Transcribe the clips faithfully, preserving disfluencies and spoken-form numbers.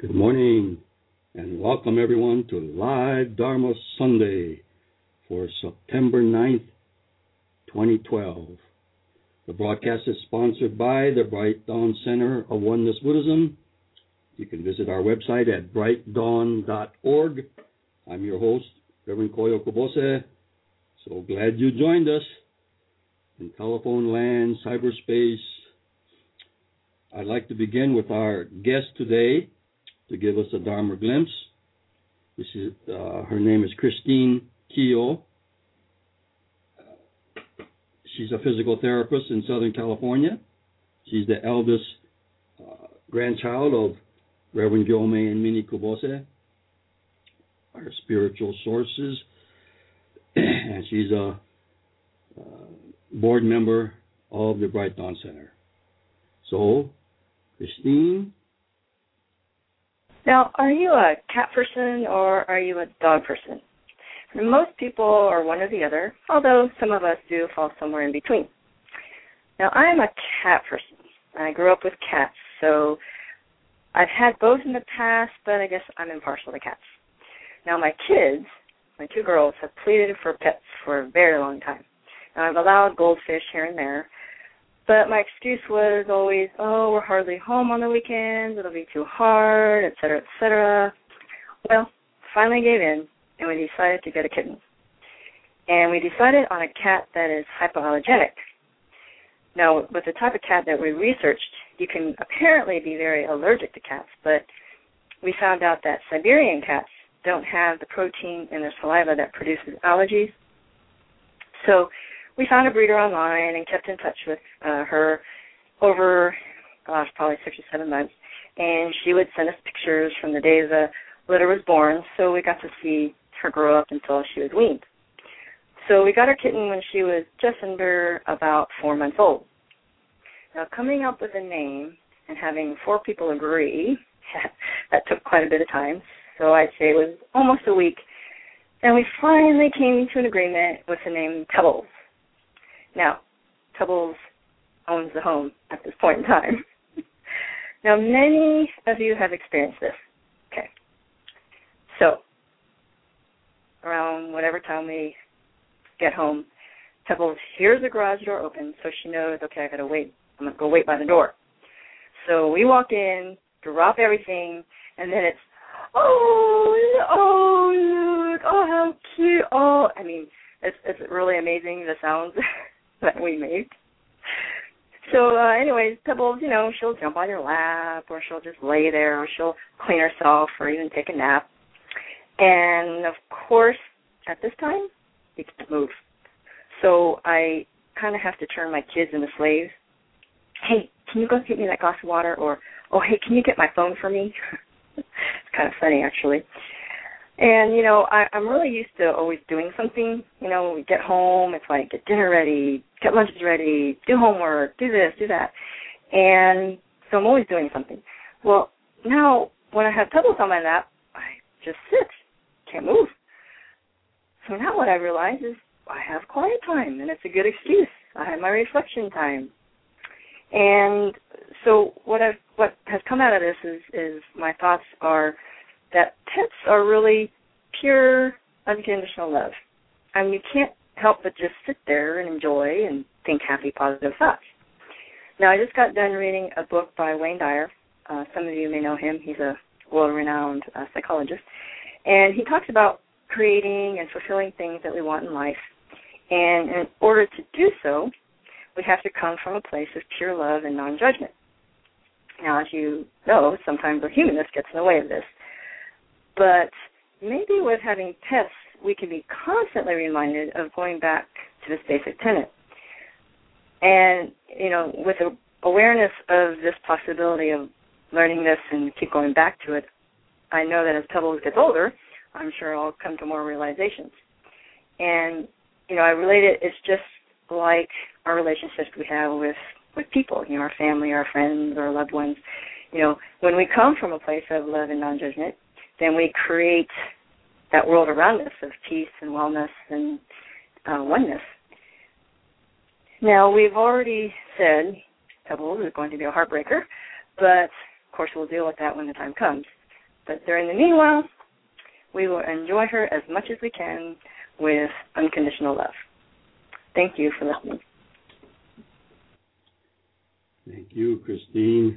Good morning and welcome everyone to Live Dharma Sunday for September ninth, twenty twelve. The broadcast is sponsored by the Bright Dawn Center of Oneness Buddhism. You can visit our website at bright dawn dot org. I'm your host, Reverend Koyo Kobose. So glad you joined us in telephone land, cyberspace. I'd like to begin with our guest today to give us a Dharma glimpse. This is, uh, her name is Christine Keough. She's a physical therapist in Southern California. She's the eldest uh, grandchild of Reverend Gyomay and Minnie Kobose, our spiritual sources. And she's a uh, board member of the Bright Dawn Center. So, Christine? Now, are you a cat person or are you a dog person? Most people are one or the other, although some of us do fall somewhere in between. Now, I'm a cat person. I grew up with cats, so I've had both in the past, but I guess I'm impartial to cats. Now, my kids, my two girls, have pleaded for pets for a very long time. Now, I've allowed goldfish here and there, but my excuse was always, oh, we're hardly home on the weekends, it'll be too hard, et cetera, et cetera. Well, finally gave in, and we decided to get a kitten. And we decided on a cat that is hypoallergenic. Now, with the type of cat that we researched, you can apparently be very allergic to cats, but we found out that Siberian cats don't have the protein in their saliva that produces allergies. So we found a breeder online and kept in touch with uh, her over, gosh, probably six or seven months. And she would send us pictures from the day the litter was born, so we got to see her grow up until she was weaned. So we got her kitten when she was just under about four months old. Now, coming up with a name and having four people agree, that took quite a bit of time. So I'd say it was almost a week. And we finally came to an agreement with the name Pebbles. Now, Pebbles owns the home at this point in time. Now, many of you have experienced this. Okay. So, around whatever time we get home, Pebbles hears the garage door open, so she knows, okay, I got to wait. I'm going to go wait by the door. So we walk in, drop everything, and then it's, oh, oh, look, oh, how cute. Oh, I mean, it's, it's really amazing, the sounds that we make. So uh, anyways, Pebbles, you know, she'll jump on your lap, or she'll just lay there, or she'll clean herself, or even take a nap. And, of course, at this time, you can't move. So I kind of have to turn my kids into slaves. Hey, can you go get me that glass of water? Or, oh, hey, can you get my phone for me? It's kind of funny, actually. And, you know, I, I'm really used to always doing something. You know, we get home, it's like, get dinner ready, get lunches ready, do homework, do this, do that. And so I'm always doing something. Well, now, when I have Pebbles on my lap, I just sit, can't move. So now what I realize is I have quiet time, and it's a good excuse. I have my reflection time. And so what I've, what has come out of this is, is my thoughts are that pets are really pure, unconditional love. I mean, you can't help but just sit there and enjoy and think happy, positive thoughts. Now, I just got done reading a book by Wayne Dyer. Uh, some of you may know him. He's a world-renowned uh, psychologist. And he talks about creating and fulfilling things that we want in life. And in order to do so, we have to come from a place of pure love and non-judgment. Now, as you know, sometimes our humanness gets in the way of this. But maybe with having pets, we can be constantly reminded of going back to this basic tenet. And, you know, with the awareness of this possibility of learning this and keep going back to it, I know that as Pebbles gets older, I'm sure I'll come to more realizations. And, you know, I relate it, it's just like our relationships we have with, with people, you know, our family, our friends, our loved ones. You know, when we come from a place of love and non-judgment, then we create that world around us of peace and wellness and uh, oneness. Now, we've already said Pebbles is going to be a heartbreaker, but, of course, we'll deal with that when the time comes. But during the meanwhile, we will enjoy her as much as we can with unconditional love. Thank you for listening. Thank you, Christine.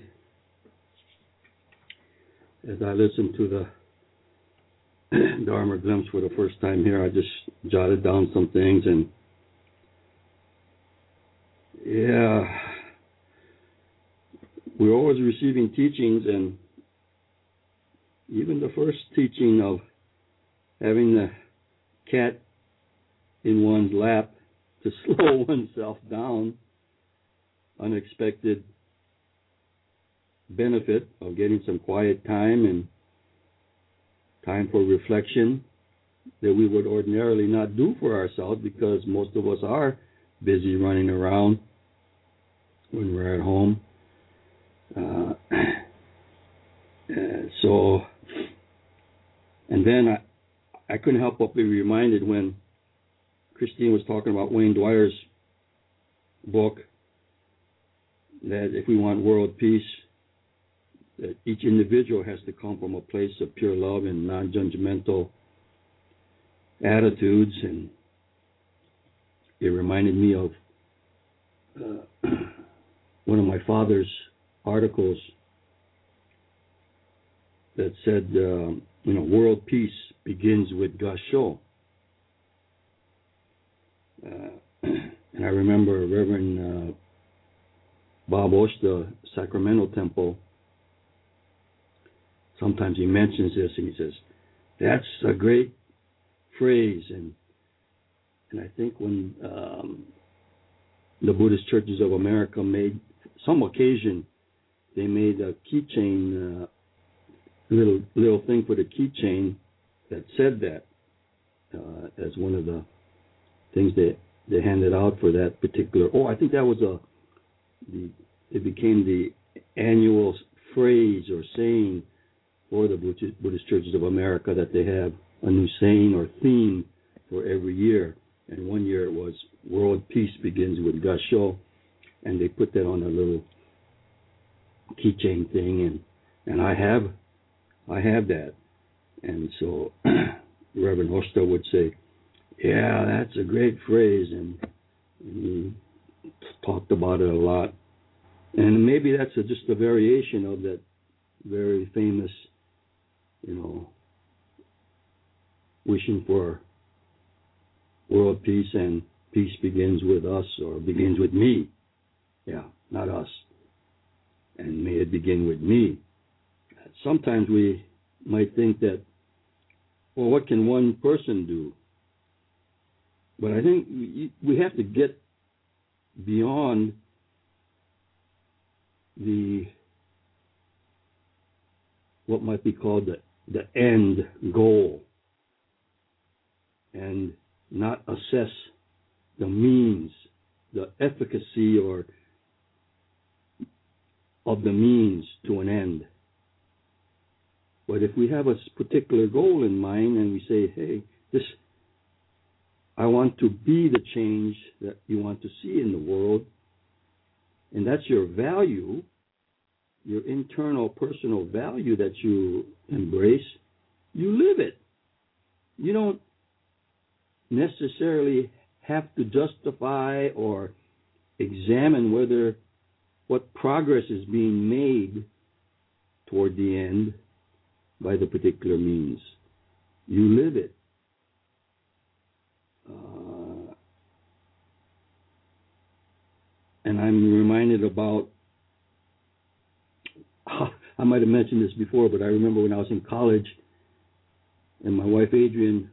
As I listened to the Dharma glimpse for the first time here, I just jotted down some things, and yeah, we're always receiving teachings, and even the first teaching of having the cat in one's lap to slow oneself down, unexpected benefit of getting some quiet time and time for reflection that we would ordinarily not do for ourselves, because most of us are busy running around when we're at home. Uh, so, and then I, I couldn't help but be reminded when Christine was talking about Wayne Dwyer's book, that if we want world peace, that each individual has to come from a place of pure love and non-judgmental attitudes. And it reminded me of uh, one of my father's articles that said, uh, you know, world peace begins with Gasho. Uh, and I remember Reverend uh, Bob Oshta, Sacramento Temple, sometimes he mentions this and he says, that's a great phrase. And and I think when um, the Buddhist Churches of America made, some occasion, they made a keychain, uh, little little thing for the keychain that said that uh, as one of the things that they handed out for that particular. Oh, I think that was a. The, it became the annual phrase or saying for the Buddhist Churches of America, that they have a new saying or theme for every year. And one year it was World Peace Begins with Gasho, and they put that on a little keychain thing, and and I have I have that. And so Reverend Oshta would say, yeah, that's a great phrase, and, and he talked about it a lot. And maybe that's a, just a variation of that very famous, you know, wishing for world peace, and peace begins with us, or begins with me. Yeah, not us. And may it begin with me. Sometimes we might think that, well, what can one person do? But I think we have to get beyond the what might be called the, the end goal, and not assess the means, the efficacy or of the means to an end. But if we have a particular goal in mind and we say, hey, this, I want to be the change that you want to see in the world, and that's your value, your internal personal value that you embrace, you live it. You don't necessarily have to justify or examine whether what progress is being made toward the end by the particular means. You live it. Uh, and I'm reminded about, I might have mentioned this before, but I remember when I was in college and my wife Adrienne,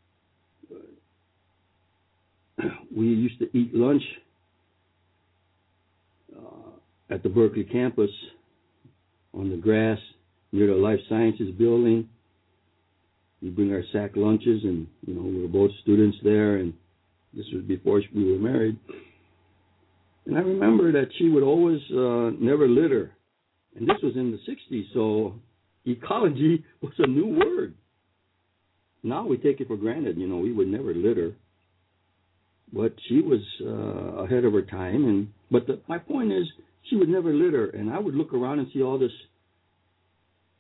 we used to eat lunch uh, at the Berkeley campus on the grass near the Life Sciences building. We bring our sack lunches, and you know we were both students there, and this was before we were married. And I remember that she would always uh, never litter, and this was in the sixties, so ecology was a new word. Now we take it for granted, you know, we would never litter. But she was uh, ahead of her time, and but the, my point is, she would never litter, and I would look around and see all this,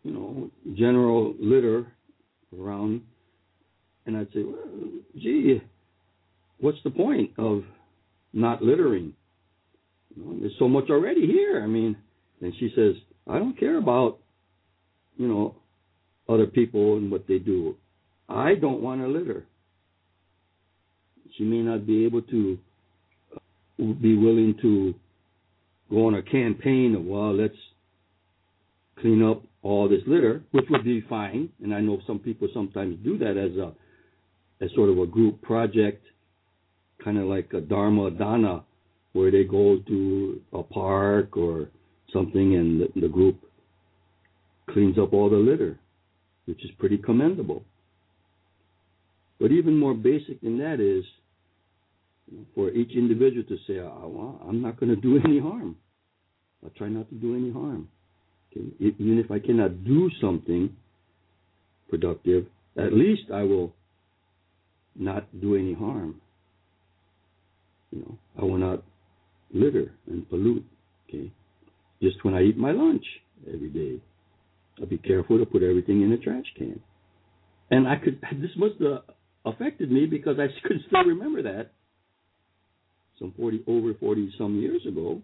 you know, general litter around, and I'd say, well, gee, what's the point of not littering? You know, there's so much already here. I mean, and she says, I don't care about, you know, other people and what they do. I don't want to litter. She may not be able to be willing to go on a campaign of, well, let's clean up all this litter, which would be fine. And I know some people sometimes do that as a as sort of a group project, kind of like a Dharma Dana, where they go to a park or something and the, the group cleans up all the litter, which is pretty commendable. But even more basic than that is for each individual to say, oh, well, I'm not going to do any harm. I'll try not to do any harm. Okay? Even if I cannot do something productive, at least I will not do any harm. You know, I will not litter and pollute. Okay, just when I eat my lunch every day, I'll be careful to put everything in a trash can. And I could. This must have affected me because I could still remember that some forty over forty some years ago.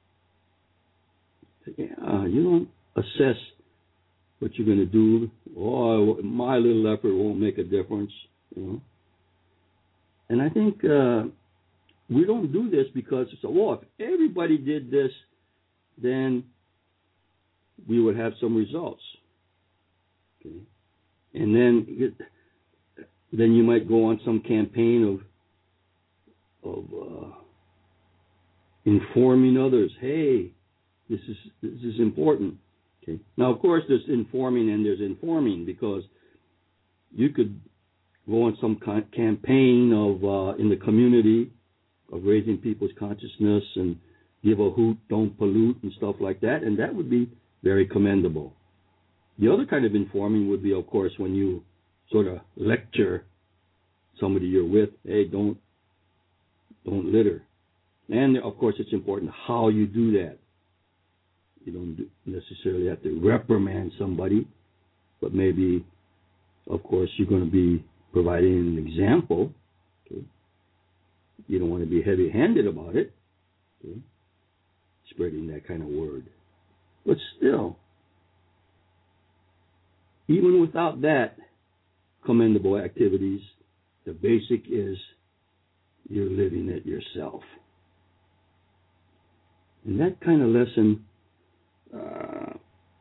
Yeah, you don't assess what you're going to do. Oh, my little effort won't make a difference. You know. And I think uh, we don't do this because it's, oh, if everybody did this, then we would have some results. Okay. And then then you might go on some campaign of of uh, informing others. Hey, this is this is important. Okay. Now, of course, there's informing and there's informing, because you could go on some kind campaign of uh, in the community of raising people's consciousness and give a hoot, don't pollute and stuff like that, and that would be very commendable. The other kind of informing would be, of course, when you sort of lecture somebody you're with, hey, don't don't litter. And, of course, it's important how you do that. You don't necessarily have to reprimand somebody, but maybe, of course, you're going to be providing an example. Okay? You don't want to be heavy-handed about it, okay? Spreading that kind of word. But still, even without that commendable activities, the basic is you're living it yourself. And that kind of lesson uh,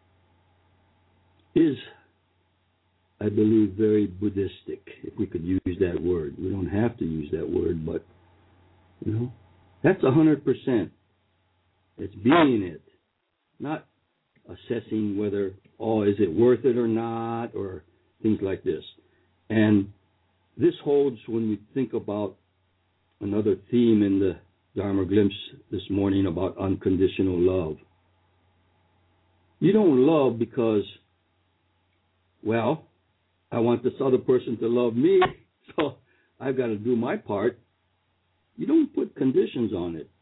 is, I believe, very Buddhistic, if we could use that word. We don't have to use that word, but, you know, that's one hundred percent. It's being it, not assessing whether, oh, is it worth it or not, or things like this. And this holds when we think about another theme in the Dharma glimpse this morning about unconditional love. You don't love because, well, I want this other person to love me, so I've got to do my part. You don't put conditions on it.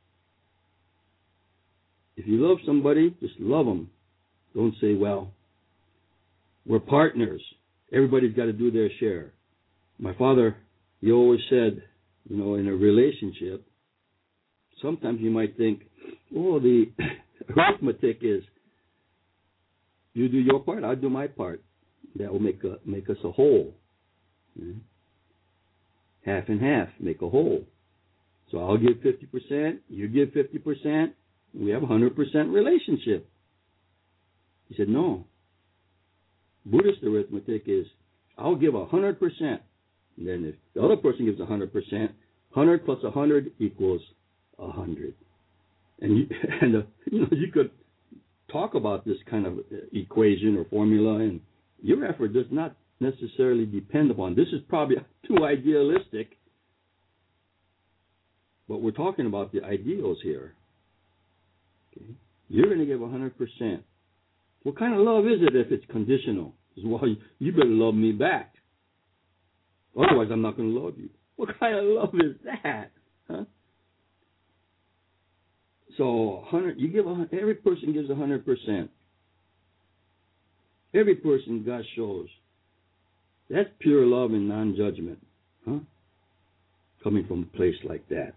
If you love somebody, just love them. Don't say, well, we're partners. Everybody's got to do their share. My father, he always said, you know, in a relationship, sometimes you might think, oh, the arithmetic is, you do your part, I'll do my part. That will make a, make us a whole. Mm-hmm. Half and half, make a whole. So I'll give fifty percent, you give fifty percent, we have a one hundred percent relationship. He said, no. Buddhist arithmetic is, I'll give one hundred percent. And then if the other person gives one hundred percent, one hundred plus one hundred equals one hundred. And, you, and uh, you know, you could talk about this kind of equation or formula, and your effort does not necessarily depend upon. This is probably too idealistic, but we're talking about the ideals here. Okay? You're going to give one hundred percent. What kind of love is it if it's conditional? It's, well, you better love me back. Otherwise, I'm not going to love you. What kind of love is that? Huh? So, one hundred, you give a, every person gives one hundred percent. Every person God shows. That's pure love and non-judgment. Huh? Coming from a place like that.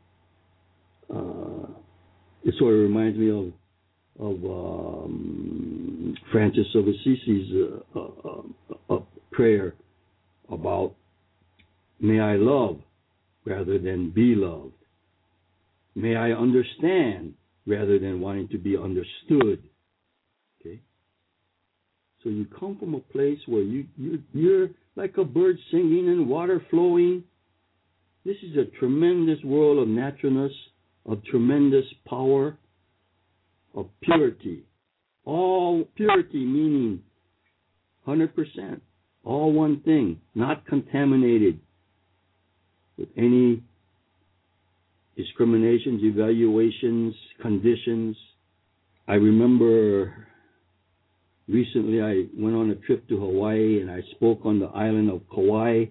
Uh, it sort of reminds me of of um, Francis of Assisi's uh, uh, uh, uh, prayer about may I love rather than be loved. May I understand rather than wanting to be understood. Okay. So you come from a place where you, you you're like a bird singing and water flowing. This is a tremendous world of naturalness, of tremendous power, of purity. All purity meaning one hundred percent. All one thing, not contaminated with any discriminations, evaluations, conditions. I remember recently I went on a trip to Hawaii and I spoke on the island of Kauai.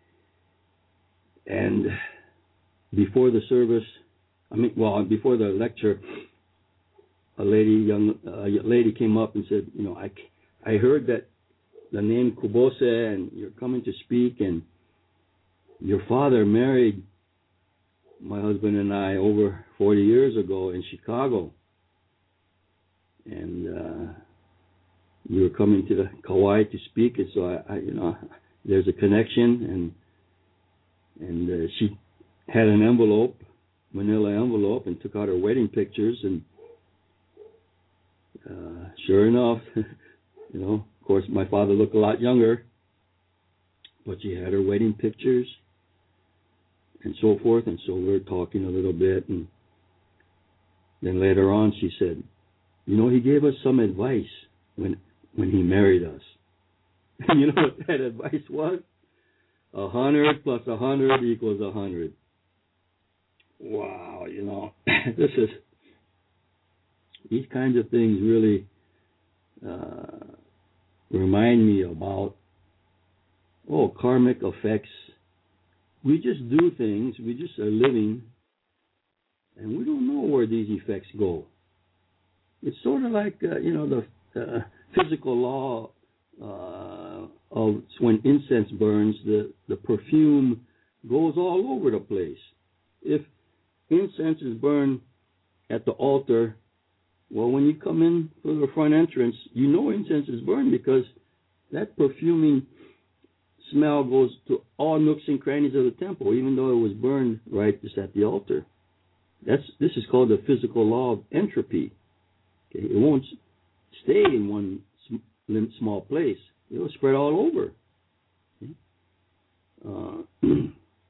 And before the service, I mean, well, before the lecture, a lady, young uh, lady came up and said, you know, I, I heard that the name Kubose and you're coming to speak, and your father married my husband and I over forty years ago in Chicago. And uh, you were coming to the Kauai to speak, and so I, I you know, there's a connection, and and uh, she had an envelope, manila envelope, and took out her wedding pictures, and uh, sure enough, you know, of course, my father looked a lot younger, but she had her wedding pictures and so forth, and so we were talking a little bit, and then later on she said, you know, he gave us some advice when when he married us. And you know what that advice was? A hundred plus a hundred equals a hundred. Wow, you know, this is, these kinds of things really uh, remind me about, oh, karmic effects. We just do things, we just are living, and we don't know where these effects go. It's sort of like, uh, you know, the uh, physical law uh, of when incense burns, the, the perfume goes all over the place. If incense is burned at the altar, well, when you come in for the front entrance, you know incense is burned because that perfuming smell goes to all nooks and crannies of the temple, even though it was burned right just at the altar. That's this is called the physical law of entropy. Okay? It won't stay in one small place. It will spread all over. Okay? Uh,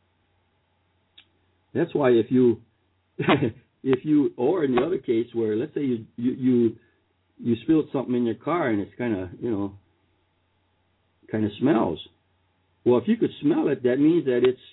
that's why if you, if you, or in the other case where let's say you you you, you spilled something in your car and it's kind of you know kind of smells. Well, if you could smell it, that means that it's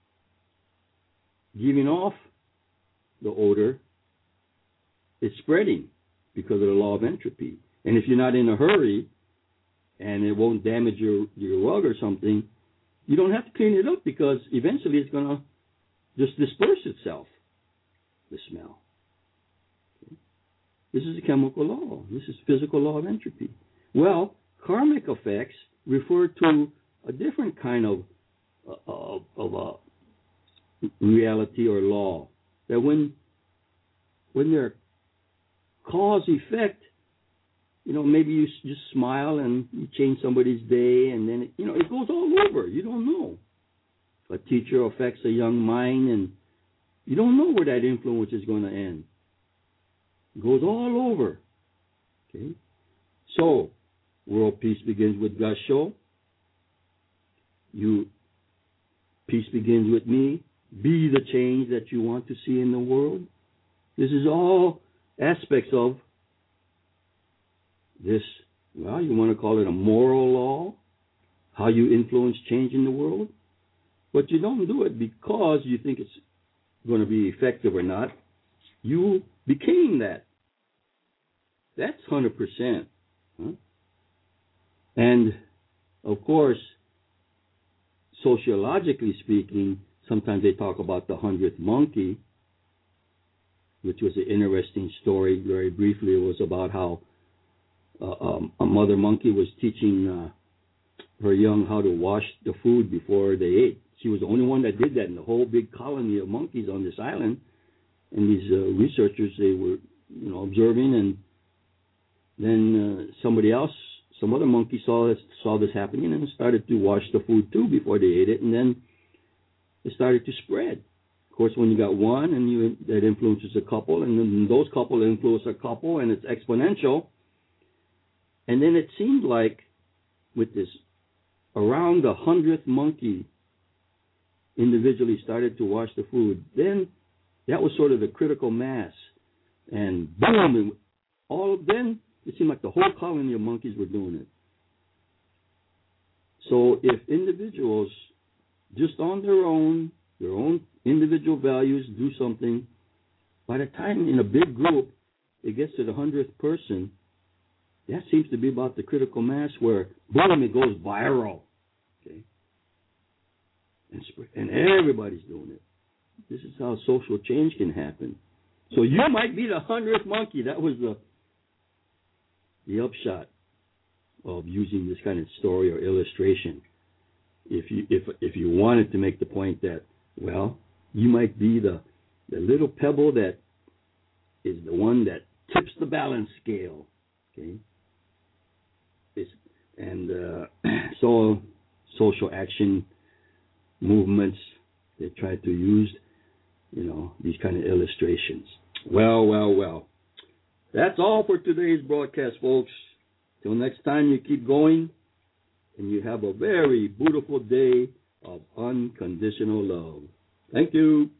giving off the odor. It's spreading because of the law of entropy. And if you're not in a hurry and it won't damage your, your rug or something, you don't have to clean it up because eventually it's going to just disperse itself, the smell. Okay. This is a chemical law. This is physical law of entropy. Well, karmic effects refer to a different kind of of, of a reality or law. That when when they're cause effect, you know, maybe you just smile and you change somebody's day, and then it, you know it goes all over. You don't know. A teacher affects a young mind, and you don't know where that influence is going to end. It goes all over. Okay, so world peace begins with Gasho. You, peace begins with me. Be the change that you want to see in the world. This is all aspects of this, well, you want to call it a moral law, how you influence change in the world. But you don't do it because you think it's going to be effective or not. You became that. That's one hundred percent. Huh? And, of course, sociologically speaking, sometimes they talk about the hundredth monkey, which was an interesting story. Very briefly, it was about how uh, um, a mother monkey was teaching uh, her young how to wash the food before they ate. She was the only one that did that in the whole big colony of monkeys on this island. And these uh, researchers, they were, you know, observing, and then uh, somebody else, some other monkey saw this, saw this happening and started to wash the food too before they ate it, and then it started to spread. Of course, when you got one, and you that influences a couple, and then those couple influence a couple, and it's exponential. And then it seemed like with this, around the hundredth monkey individually started to wash the food, then that was sort of the critical mass. And boom, and all of them, it seemed like the whole colony of monkeys were doing it. So if individuals, just on their own, their own individual values, do something, by the time in a big group it gets to the hundredth person, that seems to be about the critical mass where, boom, it goes viral. Okay? And, and everybody's doing it. This is how social change can happen. So you might be the hundredth monkey. That was the the upshot of using this kind of story or illustration. If you if if you wanted to make the point that, well, you might be the the little pebble that is the one that tips the balance scale. Okay. It's, and uh, so social action movements, they try to use, you know, these kind of illustrations. Well, well, well. That's all for today's broadcast, folks. Till next time, you keep going, and you have a very beautiful day of unconditional love. Thank you.